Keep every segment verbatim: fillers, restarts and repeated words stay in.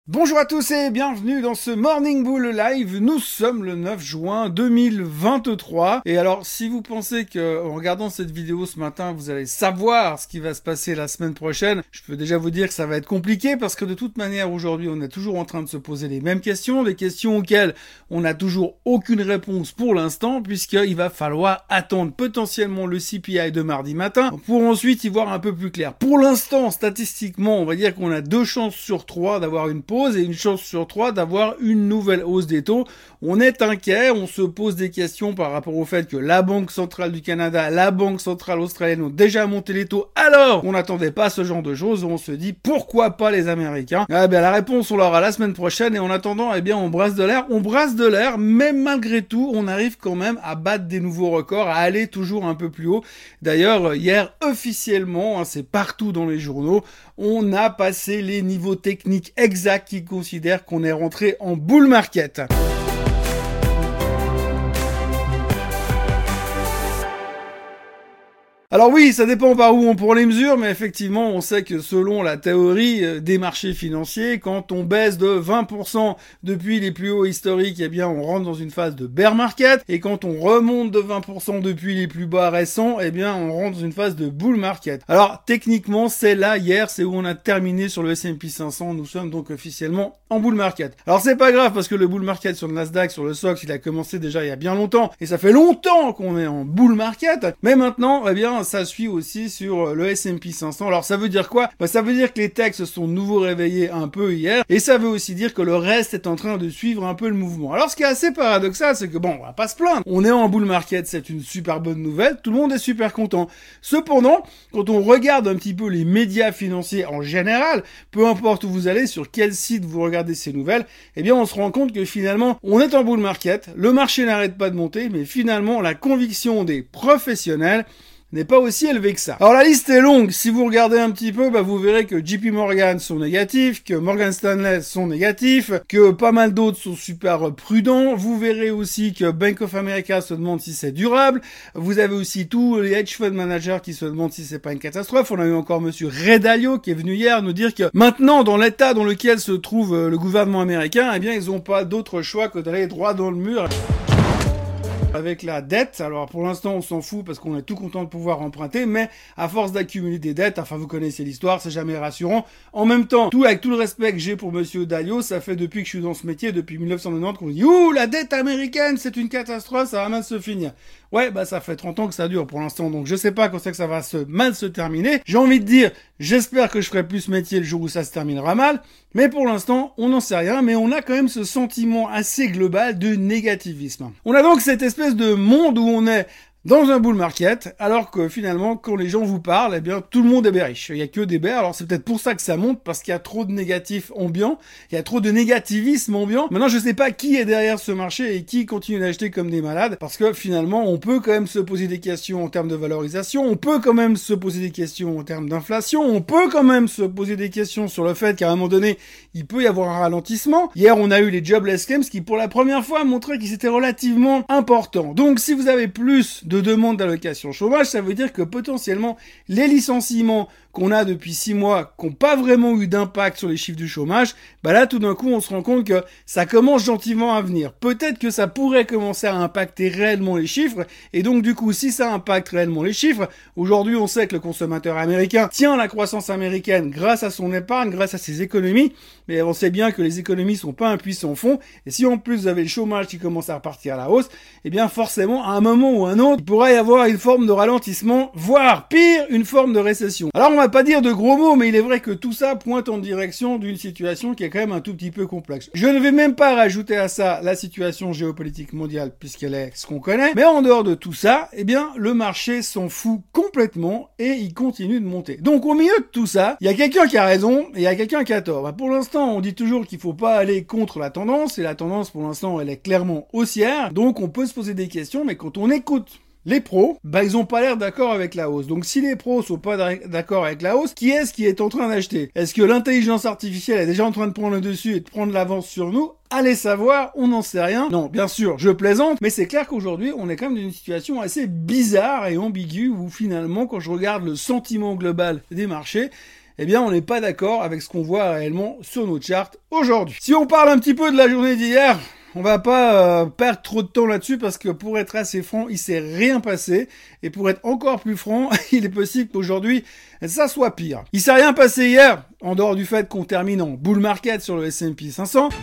Bonjour à tous et bienvenue dans ce Morning Bull Live. Nous sommes le neuf juin deux mille vingt-trois. Et alors, si vous pensez que en regardant cette vidéo ce matin, vous allez savoir ce qui va se passer la semaine prochaine, je peux déjà vous dire que ça va être compliqué parce que de toute manière, aujourd'hui, on est toujours en train de se poser les mêmes questions, des questions auxquelles on n'a toujours aucune réponse pour l'instant, puisqu'il va falloir attendre potentiellement le C P I de mardi matin pour ensuite y voir un peu plus clair. Pour l'instant, statistiquement, on va dire qu'on a deux chances sur trois d'avoir une pause et une chance sur trois d'avoir une nouvelle hausse des taux. On est inquiet, on se pose des questions par rapport au fait que la Banque centrale du Canada, la Banque centrale australienne ont déjà monté les taux alors on n'attendait pas ce genre de choses. On se dit pourquoi pas les Américains. Ah ben la réponse on l'aura la semaine prochaine et en attendant eh bien on brasse de l'air, on brasse de l'air, mais malgré tout on arrive quand même à battre des nouveaux records, à aller toujours un peu plus haut. D'ailleurs hier officiellement, hein, c'est partout dans les journaux, on a passé les niveaux techniques exacts qui considèrent qu'on est rentré en bull market. Alors oui, ça dépend par où on prend les mesures, mais effectivement, on sait que selon la théorie des marchés financiers, quand on baisse de vingt pour cent depuis les plus hauts historiques, eh bien, on rentre dans une phase de bear market, et quand on remonte de vingt pour cent depuis les plus bas récents, eh bien, on rentre dans une phase de bull market. Alors, techniquement, c'est là, hier, c'est où on a terminé sur le S and P cinq cents, nous sommes donc officiellement en bull market. Alors, c'est pas grave, parce que le bull market sur le Nasdaq, sur le S O X, il a commencé déjà il y a bien longtemps, et ça fait longtemps qu'on est en bull market, mais maintenant, eh bien, ça suit aussi sur le S and P cinq cents. Alors ça veut dire quoi? Bah, ça veut dire que les techs se sont de nouveau réveillés un peu hier, et ça veut aussi dire que le reste est en train de suivre un peu le mouvement. Alors ce qui est assez paradoxal, c'est que bon, on va pas se plaindre. On est en bull market, c'est une super bonne nouvelle, tout le monde est super content. Cependant, quand on regarde un petit peu les médias financiers en général, peu importe où vous allez, sur quel site vous regardez ces nouvelles, eh bien on se rend compte que finalement, on est en bull market, le marché n'arrête pas de monter, mais finalement la conviction des professionnels n'est pas aussi élevé que ça. Alors la liste est longue, si vous regardez un petit peu, bah, vous verrez que J P Morgan sont négatifs, que Morgan Stanley sont négatifs, que pas mal d'autres sont super prudents. Vous verrez aussi que Bank of America se demande si c'est durable. Vous avez aussi tous les hedge fund managers qui se demandent si c'est pas une catastrophe. On a eu encore monsieur Ray Dalio qui est venu hier nous dire que maintenant, dans l'état dans lequel se trouve le gouvernement américain, eh bien ils ont pas d'autre choix que d'aller droit dans le mur avec la dette. Alors pour l'instant on s'en fout parce qu'on est tout content de pouvoir emprunter, mais à force d'accumuler des dettes, enfin vous connaissez l'histoire, c'est jamais rassurant. En même temps, tout avec tout le respect que j'ai pour monsieur Dalio, ça fait depuis que je suis dans ce métier, depuis mille neuf cent quatre-vingt-dix, qu'on dit ouh la dette américaine c'est une catastrophe, ça va mal se finir. Ouais, bah ça fait trente ans que ça dure pour l'instant, donc je sais pas quand c'est que ça va se mal se terminer. J'ai envie de dire, j'espère que je ferai plus ce métier le jour où ça se terminera mal, mais pour l'instant, on n'en sait rien, mais on a quand même ce sentiment assez global de négativisme. On a donc cette espèce de monde où on est dans un bull market, alors que finalement, quand les gens vous parlent, eh bien, tout le monde est bearish. Il y a que des bears. Alors, c'est peut-être pour ça que ça monte, parce qu'il y a trop de négatifs ambiants. Il y a trop de négativisme ambiant. Maintenant, je sais pas qui est derrière ce marché et qui continue d'acheter comme des malades, parce que finalement, on peut quand même se poser des questions en termes de valorisation. On peut quand même se poser des questions en termes d'inflation. On peut quand même se poser des questions sur le fait qu'à un moment donné, il peut y avoir un ralentissement. Hier, on a eu les jobless claims qui, pour la première fois, montraient qu'ils étaient relativement importants. Donc, si vous avez plus de demande d'allocation chômage, ça veut dire que potentiellement les licenciements qu'on a depuis six mois, qui n'ont pas vraiment eu d'impact sur les chiffres du chômage, bah là tout d'un coup on se rend compte que ça commence gentiment à venir. Peut-être que ça pourrait commencer à impacter réellement les chiffres, et donc du coup si ça impacte réellement les chiffres, aujourd'hui on sait que le consommateur américain tient la croissance américaine grâce à son épargne, grâce à ses économies, mais on sait bien que les économies sont pas un puissant fond, et si en plus vous avez le chômage qui commence à repartir à la hausse, eh bien forcément à un moment ou à un autre, il pourrait y avoir une forme de ralentissement, voire pire, une forme de récession. Alors on va pas dire de gros mots, mais il est vrai que tout ça pointe en direction d'une situation qui est quand même un tout petit peu complexe. Je ne vais même pas rajouter à ça la situation géopolitique mondiale, puisqu'elle est ce qu'on connaît, mais en dehors de tout ça, eh bien, le marché s'en fout complètement et il continue de monter. Donc au milieu de tout ça, il y a quelqu'un qui a raison et il y a quelqu'un qui a tort. Bah, pour l'instant, on dit toujours qu'il faut pas aller contre la tendance, et la tendance pour l'instant, elle est clairement haussière, donc on peut se poser des questions, mais quand on écoute les pros, bah ils ont pas l'air d'accord avec la hausse. Donc si les pros sont pas d'accord avec la hausse, qui est-ce qui est en train d'acheter? Est-ce que l'intelligence artificielle est déjà en train de prendre le dessus et de prendre l'avance sur nous? Allez savoir, on n'en sait rien. Non, bien sûr, je plaisante, mais c'est clair qu'aujourd'hui, on est quand même dans une situation assez bizarre et ambiguë où finalement, quand je regarde le sentiment global des marchés, eh bien on n'est pas d'accord avec ce qu'on voit réellement sur nos charts aujourd'hui. Si on parle un petit peu de la journée d'hier, on va pas euh, perdre trop de temps là-dessus parce que pour être assez franc, il s'est rien passé. Et pour être encore plus franc, il est possible qu'aujourd'hui, ça soit pire. Il s'est rien passé hier, en dehors du fait qu'on termine en bull market sur le S and P cinq cents.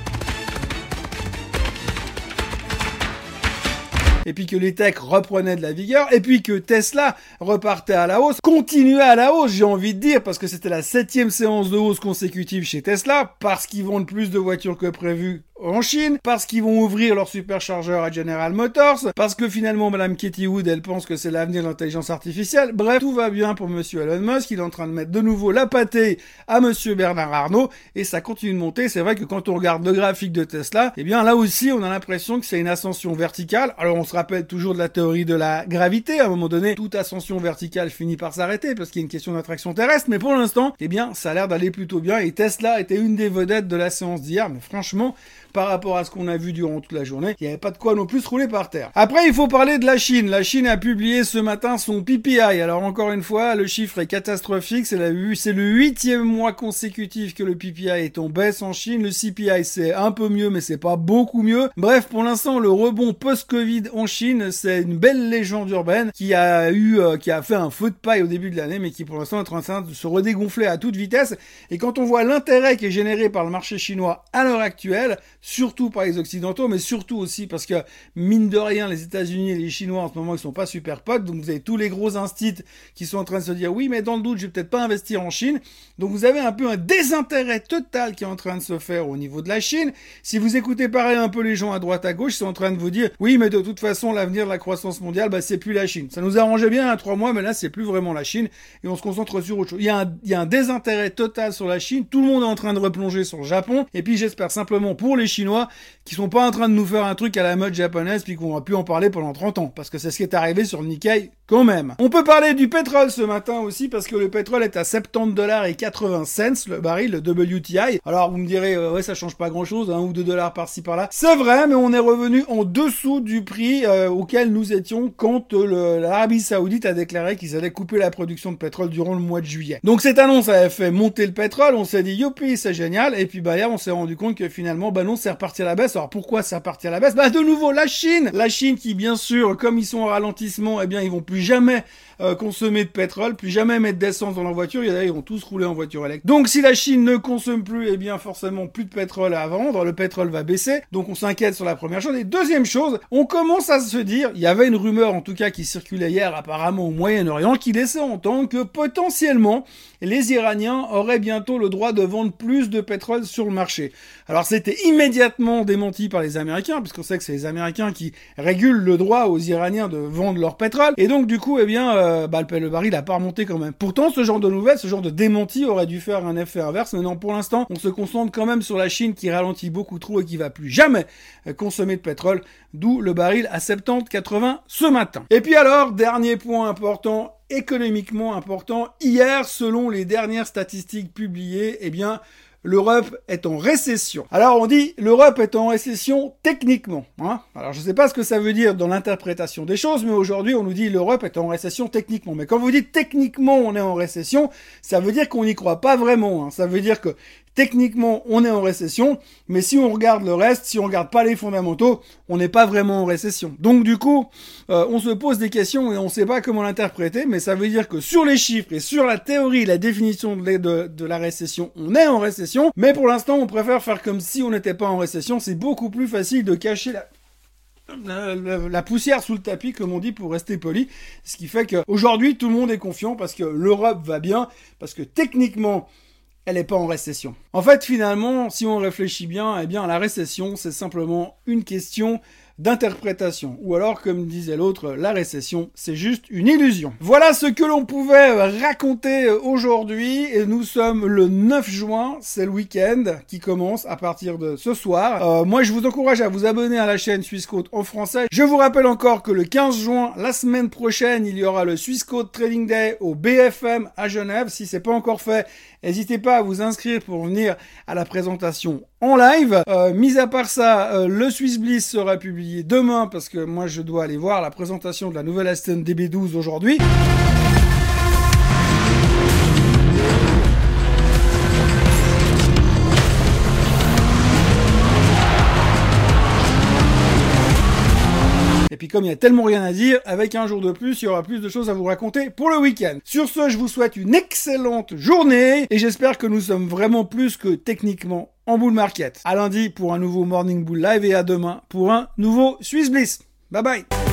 Et puis que les techs reprenaient de la vigueur, et puis que Tesla repartait à la hausse, continuait à la hausse, j'ai envie de dire, parce que c'était la septième séance de hausse consécutive chez Tesla, parce qu'ils vendent plus de voitures que prévu en Chine, parce qu'ils vont ouvrir leur superchargeur à General Motors, parce que finalement Madame Katie Wood, elle pense que c'est l'avenir de l'intelligence artificielle. Bref, tout va bien pour Monsieur Elon Musk, il est en train de mettre de nouveau la pâtée à Monsieur Bernard Arnault, et ça continue de monter. C'est vrai que quand on regarde le graphique de Tesla, eh bien là aussi on a l'impression que c'est une ascension verticale. Alors on se rappelle toujours de la théorie de la gravité, à un moment donné, toute ascension verticale finit par s'arrêter, parce qu'il y a une question d'attraction terrestre, mais pour l'instant, eh bien ça a l'air d'aller plutôt bien, et Tesla était une des vedettes de la séance d'hier, mais franchement, par rapport à ce qu'on a vu durant toute la journée, il n'y avait pas de quoi non plus se rouler par terre. Après, il faut parler de la Chine. La Chine a publié ce matin son P P I. Alors encore une fois, le chiffre est catastrophique. C'est la, c'est le huitième mois consécutif que le P P I est en baisse en Chine. Le C P I, c'est un peu mieux, mais c'est pas beaucoup mieux. Bref, pour l'instant, le rebond post-Covid en Chine, c'est une belle légende urbaine qui a eu, euh, qui a fait un feu de paille au début de l'année, mais qui pour l'instant est en train de se redégonfler à toute vitesse. Et quand on voit l'intérêt qui est généré par le marché chinois à l'heure actuelle, surtout par les Occidentaux, mais surtout aussi parce que, mine de rien, les États-Unis et les Chinois, en ce moment, ils sont pas super potes. Donc, vous avez tous les gros instits qui sont en train de se dire, oui, mais dans le doute, je vais peut-être pas investir en Chine. Donc, vous avez un peu un désintérêt total qui est en train de se faire au niveau de la Chine. Si vous écoutez pareil un peu les gens à droite, à gauche, ils sont en train de vous dire, oui, mais de toute façon, l'avenir de la croissance mondiale, bah, c'est plus la Chine. Ça nous arrangeait bien il y a trois mois, mais là, c'est plus vraiment la Chine et on se concentre sur autre chose. Il y a un, il y a un désintérêt total sur la Chine. Tout le monde est en train de replonger sur le Japon. Et puis, j'espère simplement pour les Chinois qui sont pas en train de nous faire un truc à la mode japonaise puis qu'on va plus en parler pendant trente ans parce que c'est ce qui est arrivé sur le Nikkei quand même. On peut parler du pétrole ce matin aussi parce que le pétrole est à soixante-dix dollars et quatre-vingts cents le baril, le W T I. Alors vous me direz euh, ouais ça change pas grand chose, un ou deux dollars par-ci par-là. C'est vrai, mais on est revenu en dessous du prix euh, auquel nous étions quand euh, l'Arabie Saoudite a déclaré qu'ils allaient couper la production de pétrole durant le mois de juillet. Donc cette annonce avait fait monter le pétrole, on s'est dit youpi c'est génial et puis bah hier on s'est rendu compte que finalement bah non c'est reparti à la baisse. Alors pourquoi c'est reparti à la baisse? Bah de nouveau la Chine, la Chine qui bien sûr comme ils sont en ralentissement, eh bien ils vont plus jamais euh, consommer de pétrole, plus jamais mettre d'essence dans leur voiture, et ils vont tous rouler en voiture électrique. Donc si la Chine ne consomme plus, eh bien forcément plus de pétrole à vendre, le pétrole va baisser, donc on s'inquiète sur la première chose. Et deuxième chose, on commence à se dire, il y avait une rumeur en tout cas qui circulait hier apparemment au Moyen-Orient qui laissait entendre que potentiellement les Iraniens auraient bientôt le droit de vendre plus de pétrole sur le marché. Alors c'était immédiatement démenti par les Américains, puisqu'on sait que c'est les Américains qui régulent le droit aux Iraniens de vendre leur pétrole, et donc du coup, eh bien, euh, bah, le, le baril a pas remonté quand même. Pourtant, ce genre de nouvelles, ce genre de démenti aurait dû faire un effet inverse, mais non, pour l'instant, on se concentre quand même sur la Chine qui ralentit beaucoup trop et qui va plus jamais euh, consommer de pétrole, d'où le baril à soixante-dix quatre-vingts ce matin. Et puis alors, dernier point important, économiquement important, hier, selon les dernières statistiques publiées, eh bien, l'Europe est en récession. Alors on dit l'Europe est en récession techniquement. Hein. Alors je ne sais pas ce que ça veut dire dans l'interprétation des choses, mais aujourd'hui on nous dit l'Europe est en récession techniquement. Mais quand vous dites techniquement on est en récession, ça veut dire qu'on n'y croit pas vraiment. Hein. Ça veut dire que techniquement, on est en récession, mais si on regarde le reste, si on regarde pas les fondamentaux, on n'est pas vraiment en récession. Donc du coup, euh, on se pose des questions et on sait pas comment l'interpréter, mais ça veut dire que sur les chiffres et sur la théorie, la définition de, de, de la récession, on est en récession, mais pour l'instant, on préfère faire comme si on n'était pas en récession. C'est beaucoup plus facile de cacher la... La, la, la poussière sous le tapis, comme on dit, pour rester poli. Ce qui fait qu'aujourd'hui, tout le monde est confiant parce que l'Europe va bien, parce que techniquement, elle n'est pas en récession. En fait, finalement, si on réfléchit bien, eh bien, la récession, c'est simplement une question d'interprétation. Ou alors, comme disait l'autre, la récession, c'est juste une illusion. Voilà ce que l'on pouvait raconter aujourd'hui. Et nous sommes le neuf juin, c'est le week-end qui commence à partir de ce soir. Euh, moi, je vous encourage à vous abonner à la chaîne Swissquote en français. Je vous rappelle encore que le quinze juin, la semaine prochaine, il y aura le Swissquote Trading Day au B F M à Genève. Si c'est pas encore fait, n'hésitez pas à vous inscrire pour venir à la présentation en live. Euh, mis à part ça, euh, le Swiss Bliss sera publié demain parce que moi je dois aller voir la présentation de la nouvelle Aston D B douze aujourd'hui. comme il y a tellement rien à dire, avec un jour de plus, il y aura plus de choses à vous raconter pour le week-end. Sur ce, je vous souhaite une excellente journée, et j'espère que nous sommes vraiment plus que techniquement en bull market. À lundi pour un nouveau Morning Bull Live, et à demain pour un nouveau Swiss Bliss. Bye bye.